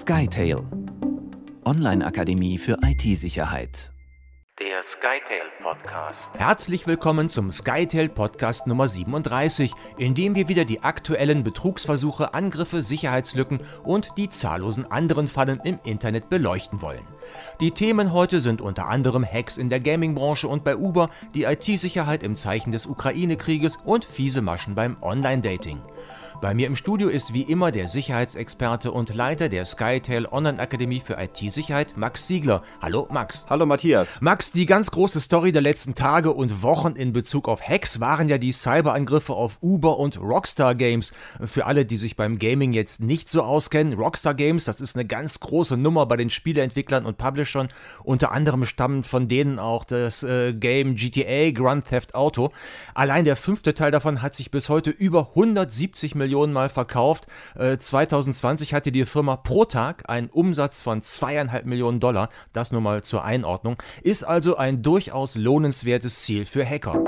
SkyTail, Online-Akademie für IT-Sicherheit. Der SkyTail Podcast. Herzlich willkommen zum SkyTail Podcast Nummer 37, in dem wir wieder die aktuellen Betrugsversuche, Angriffe, Sicherheitslücken und die zahllosen anderen Fallen im Internet beleuchten wollen. Die Themen heute sind unter anderem Hacks in der Gaming-Branche und bei Uber, die IT-Sicherheit im Zeichen des Ukraine-Krieges und fiese Maschen beim Online-Dating. Bei mir im Studio ist wie immer der Sicherheitsexperte und Leiter der SkyTail Online-Akademie für IT-Sicherheit, Max Siegler. Hallo Max. Hallo Matthias. Max, die ganz große Story der letzten Tage und Wochen in Bezug auf Hacks waren ja die Cyberangriffe auf Uber und Rockstar Games. Für alle, die sich beim Gaming jetzt nicht so auskennen, Rockstar Games, das ist eine ganz große Nummer bei den Spieleentwicklern und Publishern. Unter anderem stammen von denen auch das Game GTA Grand Theft Auto. Allein der 5. Teil davon hat sich bis heute über 170 Millionen Mal verkauft. 2020 hatte die Firma pro Tag einen Umsatz von $2,5 Millionen. Das nur mal zur Einordnung. Ist also ein durchaus lohnenswertes Ziel für Hacker.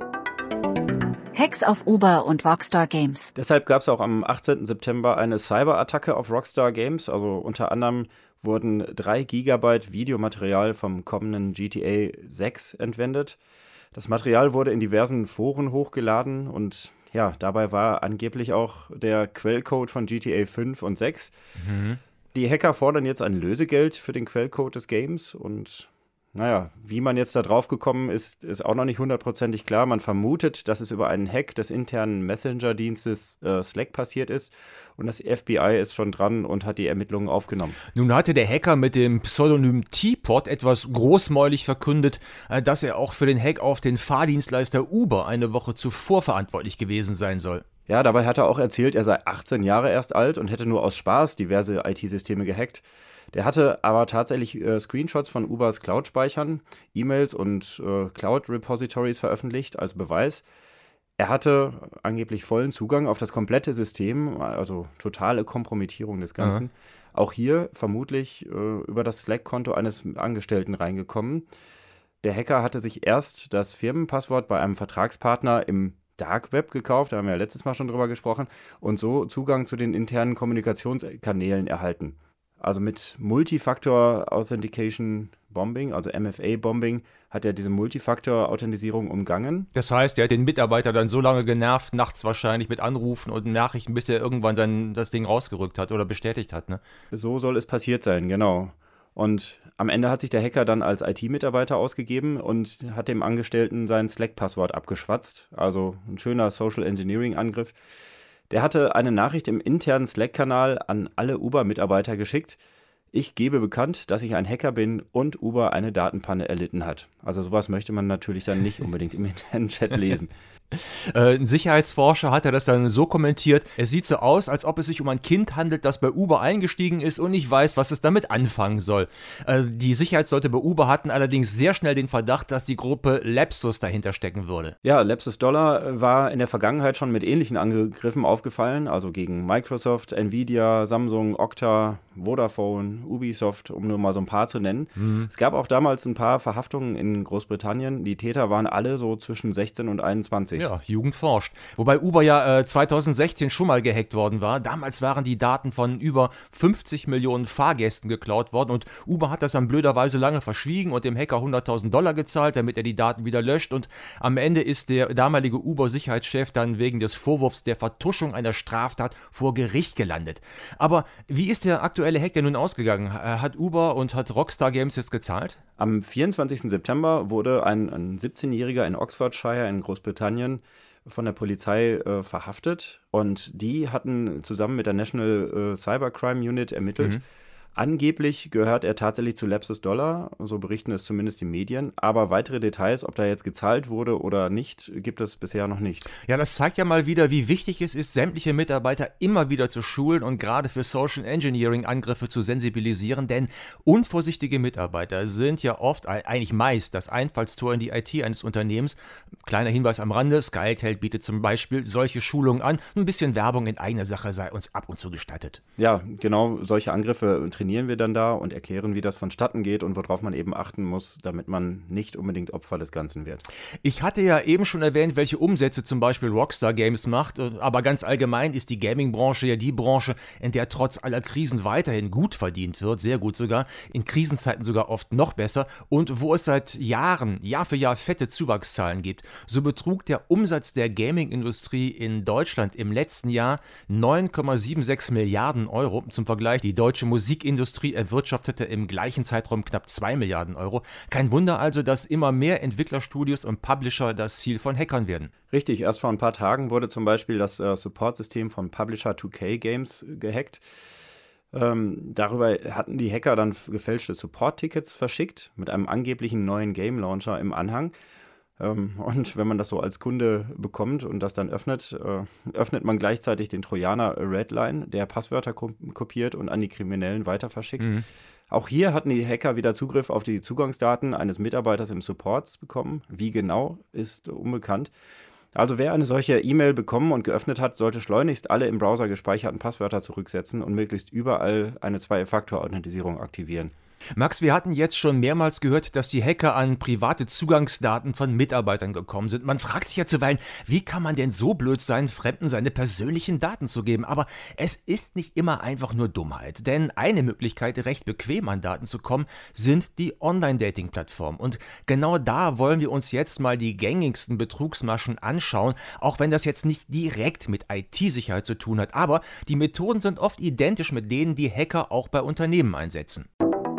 Hacks auf Uber und Rockstar Games. Deshalb gab es auch am 18. September eine Cyberattacke auf Rockstar Games. Also unter anderem wurden 3 Gigabyte Videomaterial vom kommenden GTA 6 entwendet. Das Material wurde in diversen Foren hochgeladen und ja, dabei war angeblich auch der Quellcode von GTA 5 und 6. Die Hacker fordern jetzt ein Lösegeld für den Quellcode des Games und naja, wie man jetzt da drauf gekommen ist, ist auch noch nicht hundertprozentig klar. Man vermutet, dass es über einen Hack des internen Messenger-Dienstes Slack passiert ist und das FBI ist schon dran und hat die Ermittlungen aufgenommen. Nun hatte der Hacker mit dem Pseudonym T-Pod etwas großmäulig verkündet, dass er auch für den Hack auf den Fahrdienstleister Uber eine Woche zuvor verantwortlich gewesen sein soll. Ja, dabei hat er auch erzählt, er sei 18 Jahre erst alt und hätte nur aus Spaß diverse IT-Systeme gehackt. Der hatte aber tatsächlich Screenshots von Ubers Cloud-Speichern, E-Mails und Cloud-Repositories veröffentlicht als Beweis. Er hatte angeblich vollen Zugang auf das komplette System, also totale Kompromittierung des Ganzen. Auch hier vermutlich über das Slack-Konto eines Angestellten reingekommen. Der Hacker hatte sich erst das Firmenpasswort bei einem Vertragspartner im Dark Web gekauft, da haben wir ja letztes Mal schon drüber gesprochen, und so Zugang zu den internen Kommunikationskanälen erhalten. Also mit Multifactor Authentication Bombing, also MFA-Bombing, hat er diese Multifactor-Authentisierung umgangen. Das heißt, er hat den Mitarbeiter dann so lange genervt, nachts wahrscheinlich mit Anrufen und Nachrichten, bis er irgendwann dann das Ding rausgerückt hat oder bestätigt hat, ne? So soll es passiert sein, genau. Und am Ende hat sich der Hacker dann als IT-Mitarbeiter ausgegeben und hat dem Angestellten sein Slack-Passwort abgeschwatzt. Also ein schöner Social Engineering-Angriff. Der hatte eine Nachricht im internen Slack-Kanal an alle Uber-Mitarbeiter geschickt. Ich gebe bekannt, dass ich ein Hacker bin und Uber eine Datenpanne erlitten hat. Also sowas möchte man natürlich dann nicht unbedingt im internen Chat lesen. Ein Sicherheitsforscher hat das dann so kommentiert: Es sieht so aus, als ob es sich um ein Kind handelt, das bei Uber eingestiegen ist und nicht weiß, was es damit anfangen soll. Die Sicherheitsleute bei Uber hatten allerdings sehr schnell den Verdacht, dass die Gruppe Lapsus dahinter stecken würde. Ja, Lapsus Dollar war in der Vergangenheit schon mit ähnlichen Angriffen aufgefallen, also gegen Microsoft, Nvidia, Samsung, Okta, Vodafone, Ubisoft, um nur mal so ein paar zu nennen. Es gab auch damals ein paar Verhaftungen in Großbritannien. Die Täter waren alle so zwischen 16 und 21. Ja, Jugend forscht. Wobei Uber ja 2016 schon mal gehackt worden war. Damals waren die Daten von über 50 Millionen Fahrgästen geklaut worden und Uber hat das dann blöderweise lange verschwiegen und dem Hacker $100.000 gezahlt, damit er die Daten wieder löscht, und am Ende ist der damalige Uber-Sicherheitschef dann wegen des Vorwurfs der Vertuschung einer Straftat vor Gericht gelandet. Aber wie ist der aktuelle Hack denn nun ausgegangen? Hat Uber und hat Rockstar Games jetzt gezahlt? Am 24. September wurde ein 17-Jähriger in Oxfordshire in Großbritannien von der Polizei verhaftet und die hatten zusammen mit der National Cybercrime Unit ermittelt. Angeblich gehört er tatsächlich zu Lapsus Dollar, so berichten es zumindest die Medien, aber weitere Details, ob da jetzt gezahlt wurde oder nicht, gibt es bisher noch nicht. Ja, das zeigt ja mal wieder, wie wichtig es ist, sämtliche Mitarbeiter immer wieder zu schulen und gerade für Social Engineering-Angriffe zu sensibilisieren, denn unvorsichtige Mitarbeiter sind ja oft, eigentlich meist, das Einfallstor in die IT eines Unternehmens. Kleiner Hinweis am Rande, SkyTail bietet zum Beispiel solche Schulungen an. Ein bisschen Werbung in eigener Sache sei uns ab und zu gestattet. Ja, genau, solche Angriffe trainieren trainieren wir dann da und erklären, wie das vonstatten geht und worauf man eben achten muss, damit man nicht unbedingt Opfer des Ganzen wird. Ich hatte ja eben schon erwähnt, welche Umsätze zum Beispiel Rockstar Games macht, aber ganz allgemein ist die Gaming-Branche ja die Branche, in der trotz aller Krisen weiterhin gut verdient wird, sehr gut sogar, in Krisenzeiten sogar oft noch besser und wo es seit Jahren, Jahr für Jahr fette Zuwachszahlen gibt. So betrug der Umsatz der Gaming-Industrie in Deutschland im letzten Jahr 9,76 Milliarden Euro. Zum Vergleich, die deutsche Musikindustrie erwirtschaftete im gleichen Zeitraum knapp 2 Milliarden Euro. Kein Wunder also, dass immer mehr Entwicklerstudios und Publisher das Ziel von Hackern werden. Richtig, erst vor ein paar Tagen wurde zum Beispiel das Support-System von Publisher 2K Games gehackt. Darüber hatten die Hacker dann gefälschte Support-Tickets verschickt mit einem angeblichen neuen Game-Launcher im Anhang. Und wenn man das so als Kunde bekommt und das dann öffnet man gleichzeitig den Trojaner Redline, der Passwörter kopiert und an die Kriminellen weiter verschickt. Auch hier hatten die Hacker wieder Zugriff auf die Zugangsdaten eines Mitarbeiters im Support bekommen. Wie genau, ist unbekannt. Also wer eine solche E-Mail bekommen und geöffnet hat, sollte schleunigst alle im Browser gespeicherten Passwörter zurücksetzen und möglichst überall eine Zwei-Faktor-Authentisierung aktivieren. Max, wir hatten jetzt schon mehrmals gehört, dass die Hacker an private Zugangsdaten von Mitarbeitern gekommen sind. Man fragt sich ja zuweilen, wie kann man denn so blöd sein, Fremden seine persönlichen Daten zu geben? Aber es ist nicht immer einfach nur Dummheit. Denn eine Möglichkeit, recht bequem an Daten zu kommen, sind die Online-Dating-Plattformen. Und genau da wollen wir uns jetzt mal die gängigsten Betrugsmaschen anschauen, auch wenn das jetzt nicht direkt mit IT-Sicherheit zu tun hat. Aber die Methoden sind oft identisch mit denen, die Hacker auch bei Unternehmen einsetzen.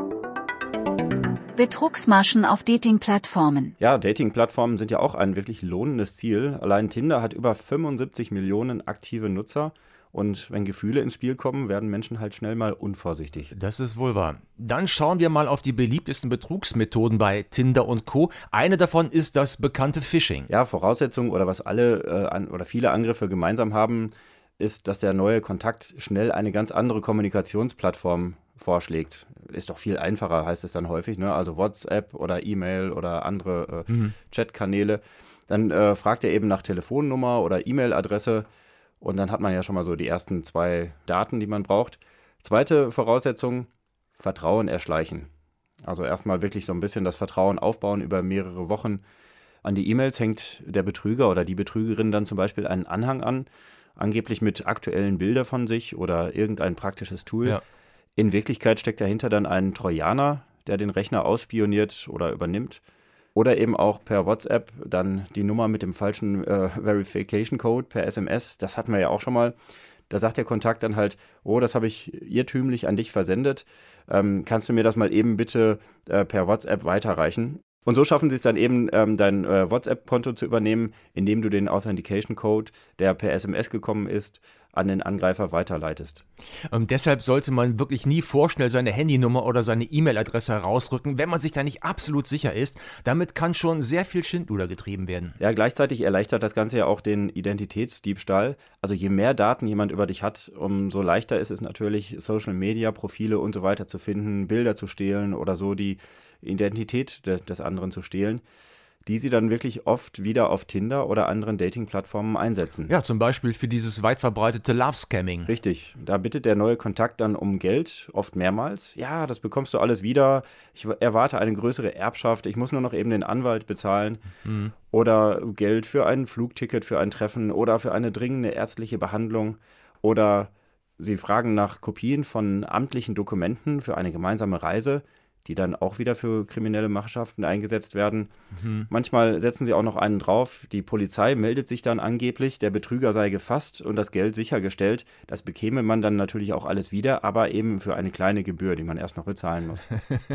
Betrugsmaschen auf Dating-Plattformen. Ja, Dating-Plattformen sind ja auch ein wirklich lohnendes Ziel. Allein Tinder hat über 75 Millionen aktive Nutzer. Und wenn Gefühle ins Spiel kommen, werden Menschen halt schnell mal unvorsichtig. Das ist wohl wahr. Dann schauen wir mal auf die beliebtesten Betrugsmethoden bei Tinder und Co. Eine davon ist das bekannte Phishing. Ja, Voraussetzung oder was alle oder viele Angriffe gemeinsam haben, ist, dass der neue Kontakt schnell eine ganz andere Kommunikationsplattform vorschlägt. Ist doch viel einfacher, heißt es dann häufig, ne? Also WhatsApp oder E-Mail oder andere Chatkanäle. Dann fragt er eben nach Telefonnummer oder E-Mail-Adresse und dann hat man ja schon mal so die ersten 2 Daten, die man braucht. Zweite Voraussetzung, Vertrauen erschleichen. Also erstmal wirklich so ein bisschen das Vertrauen aufbauen über mehrere Wochen. An die E-Mails hängt der Betrüger oder die Betrügerin dann zum Beispiel einen Anhang an, angeblich mit aktuellen Bildern von sich oder irgendein praktisches Tool. Ja. In Wirklichkeit steckt dahinter dann ein Trojaner, der den Rechner ausspioniert oder übernimmt. Oder eben auch per WhatsApp dann die Nummer mit dem falschen Verification Code per SMS. Das hatten wir ja auch schon mal. Da sagt der Kontakt dann halt, oh, das habe ich irrtümlich an dich versendet. Kannst du mir das mal eben bitte per WhatsApp weiterreichen? Und so schaffen sie es dann eben, dein WhatsApp-Konto zu übernehmen, indem du den Authentication Code, der per SMS gekommen ist, an den Angreifer weiterleitest. Deshalb sollte man wirklich nie vorschnell seine Handynummer oder seine E-Mail-Adresse herausrücken, wenn man sich da nicht absolut sicher ist. Damit kann schon sehr viel Schindluder getrieben werden. Ja, gleichzeitig erleichtert das Ganze ja auch den Identitätsdiebstahl. Also je mehr Daten jemand über dich hat, umso leichter ist es natürlich, Social-Media-Profile und so weiter zu finden, Bilder zu stehlen oder so die Identität des anderen zu stehlen, die sie dann wirklich oft wieder auf Tinder oder anderen Dating-Plattformen einsetzen. Ja, zum Beispiel für dieses weit verbreitete Love-Scamming. Richtig, da bittet der neue Kontakt dann um Geld, oft mehrmals. Ja, das bekommst du alles wieder. Ich erwarte eine größere Erbschaft. Ich muss nur noch eben den Anwalt bezahlen. Oder Geld für ein Flugticket, für ein Treffen oder für eine dringende ärztliche Behandlung. Oder sie fragen nach Kopien von amtlichen Dokumenten für eine gemeinsame Reise, die dann auch wieder für kriminelle Machenschaften eingesetzt werden. Manchmal setzen sie auch noch einen drauf. Die Polizei meldet sich dann angeblich, der Betrüger sei gefasst und das Geld sichergestellt. Das bekäme man dann natürlich auch alles wieder, aber eben für eine kleine Gebühr, die man erst noch bezahlen muss.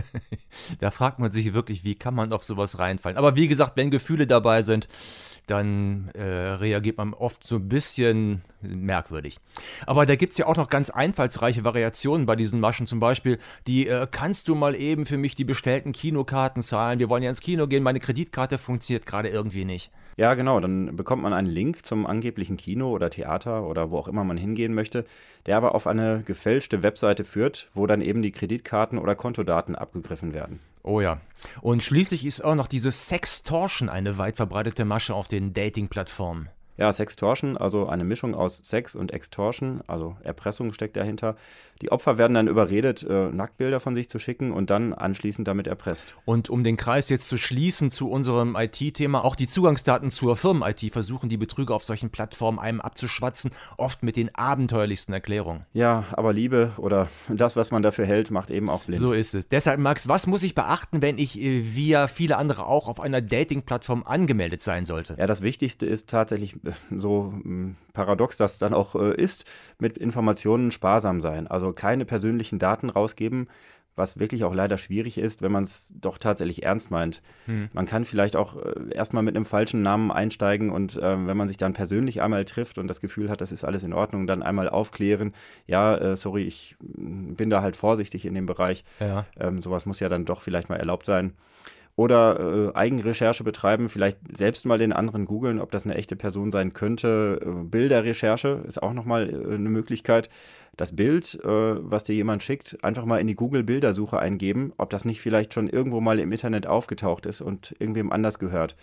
Da fragt man sich wirklich, wie kann man auf sowas reinfallen. Aber wie gesagt, wenn Gefühle dabei sind, dann reagiert man oft so ein bisschen merkwürdig. Aber da gibt es ja auch noch ganz einfallsreiche Variationen bei diesen Maschen. Zum Beispiel, kannst du mal eben für mich die bestellten Kinokarten zahlen? Wir wollen ja ins Kino gehen, meine Kreditkarte funktioniert gerade irgendwie nicht. Ja, genau, dann bekommt man einen Link zum angeblichen Kino oder Theater oder wo auch immer man hingehen möchte, der aber auf eine gefälschte Webseite führt, wo dann eben die Kreditkarten oder Kontodaten abgegriffen werden. Oh ja. Und schließlich ist auch noch diese Sextortion eine weit verbreitete Masche auf den Dating-Plattformen. Ja, Sextortion, also eine Mischung aus Sex und Extortion, also Erpressung steckt dahinter. Die Opfer werden dann überredet, Nacktbilder von sich zu schicken und dann anschließend damit erpresst. Und um den Kreis jetzt zu schließen zu unserem IT-Thema, auch die Zugangsdaten zur Firmen-IT versuchen die Betrüger auf solchen Plattformen einem abzuschwatzen, oft mit den abenteuerlichsten Erklärungen. Ja, aber Liebe oder das, was man dafür hält, macht eben auch blind. So ist es. Deshalb, Max, was muss ich beachten, wenn ich wie viele andere auch auf einer Dating-Plattform angemeldet sein sollte? Ja, das Wichtigste ist tatsächlich, so paradox das dann auch ist, mit Informationen sparsam sein. Also keine persönlichen Daten rausgeben, was wirklich auch leider schwierig ist, wenn man es doch tatsächlich ernst meint. Man kann vielleicht auch erstmal mit einem falschen Namen einsteigen und wenn man sich dann persönlich einmal trifft und das Gefühl hat, das ist alles in Ordnung, dann einmal aufklären, ja, sorry, ich bin da halt vorsichtig in dem Bereich. Ja. Sowas muss ja dann doch vielleicht mal erlaubt sein. Oder Eigenrecherche betreiben, vielleicht selbst mal den anderen googeln, ob das eine echte Person sein könnte. Bilderrecherche ist auch nochmal eine Möglichkeit. Das Bild, was dir jemand schickt, einfach mal in die Google-Bildersuche eingeben, ob das nicht vielleicht schon irgendwo mal im Internet aufgetaucht ist und irgendwem anders gehört.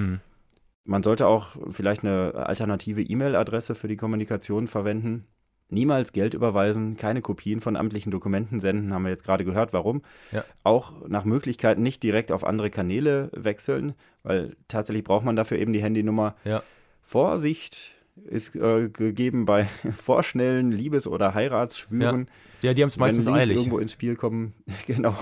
Man sollte auch vielleicht eine alternative E-Mail-Adresse für die Kommunikation verwenden. Niemals Geld überweisen, keine Kopien von amtlichen Dokumenten senden, haben wir jetzt gerade gehört, warum. Ja. Auch nach Möglichkeit nicht direkt auf andere Kanäle wechseln, weil tatsächlich braucht man dafür eben die Handynummer. Ja. Vorsicht ist gegeben bei vorschnellen Liebes- oder Heiratsschwüren. Ja, die haben es meistens wenn Links eilig. irgendwo ins Spiel kommen. Genau.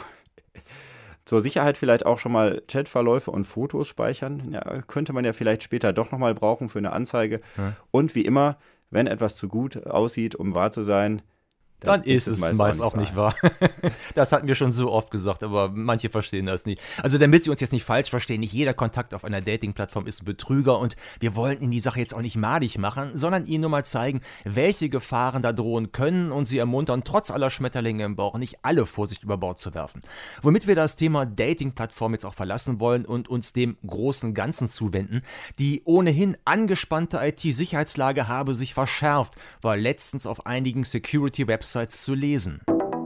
Zur Sicherheit vielleicht auch schon mal Chatverläufe und Fotos speichern. Ja, könnte man ja vielleicht später doch nochmal brauchen für eine Anzeige. Ja. Und wie immer, wenn etwas zu gut aussieht, um wahr zu sein, Dann ist es meist auch nicht wahr. Das hatten wir schon so oft gesagt, aber manche verstehen das nicht. Also damit Sie uns jetzt nicht falsch verstehen, nicht jeder Kontakt auf einer Dating-Plattform ist ein Betrüger und wir wollen Ihnen die Sache jetzt auch nicht madig machen, sondern Ihnen nur mal zeigen, welche Gefahren da drohen können und Sie ermuntern, trotz aller Schmetterlinge im Bauch nicht alle Vorsicht über Bord zu werfen. Womit wir das Thema Dating-Plattform jetzt auch verlassen wollen und uns dem großen Ganzen zuwenden. Die ohnehin angespannte IT-Sicherheitslage habe sich verschärft, war letztens auf einigen Security-Websites zu lesen.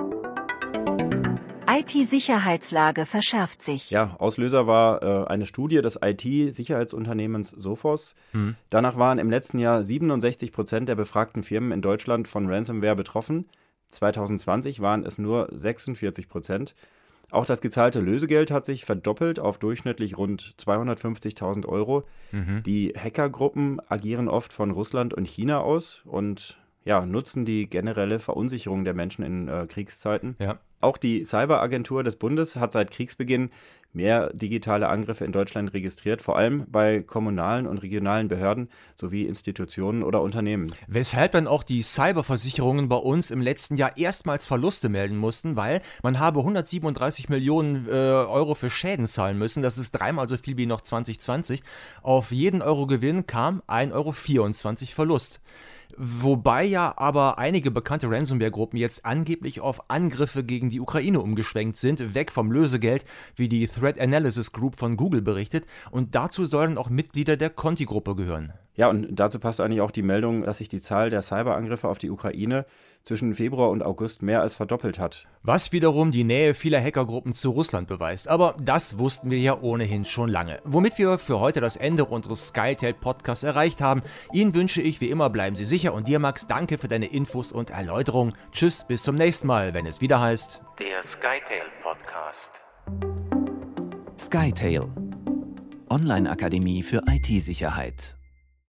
IT-Sicherheitslage verschärft sich. Ja, Auslöser war eine Studie des IT-Sicherheitsunternehmens Sophos. Danach waren im letzten Jahr 67% der befragten Firmen in Deutschland von Ransomware betroffen. 2020 waren es nur 46%. Auch das gezahlte Lösegeld hat sich verdoppelt auf durchschnittlich rund 250.000 Euro. Die Hackergruppen agieren oft von Russland und China aus und nutzen die generelle Verunsicherung der Menschen in Kriegszeiten. Ja. Auch die Cyberagentur des Bundes hat seit Kriegsbeginn mehr digitale Angriffe in Deutschland registriert, vor allem bei kommunalen und regionalen Behörden sowie Institutionen oder Unternehmen. Weshalb dann auch die Cyberversicherungen bei uns im letzten Jahr erstmals Verluste melden mussten, weil man habe 137 Millionen Euro für Schäden zahlen müssen. Das ist dreimal so viel wie noch 2020. Auf jeden Euro Gewinn kam 1,24 Euro Verlust. Wobei ja aber einige bekannte Ransomware-Gruppen jetzt angeblich auf Angriffe gegen die Ukraine umgeschwenkt sind, weg vom Lösegeld, wie die Threat Analysis Group von Google berichtet. Und dazu sollen auch Mitglieder der Conti-Gruppe gehören. Ja, und dazu passt eigentlich auch die Meldung, dass sich die Zahl der Cyberangriffe auf die Ukraine zwischen Februar und August mehr als verdoppelt hat. Was wiederum die Nähe vieler Hackergruppen zu Russland beweist. Aber das wussten wir ja ohnehin schon lange. Womit wir für heute das Ende unseres SkyTail-Podcasts erreicht haben. Ihnen wünsche ich wie immer, bleiben Sie sicher. Und dir, Max, danke für deine Infos und Erläuterungen. Tschüss, bis zum nächsten Mal, wenn es wieder heißt... Der SkyTail Podcast. SkyTail, Online-Akademie für IT-Sicherheit.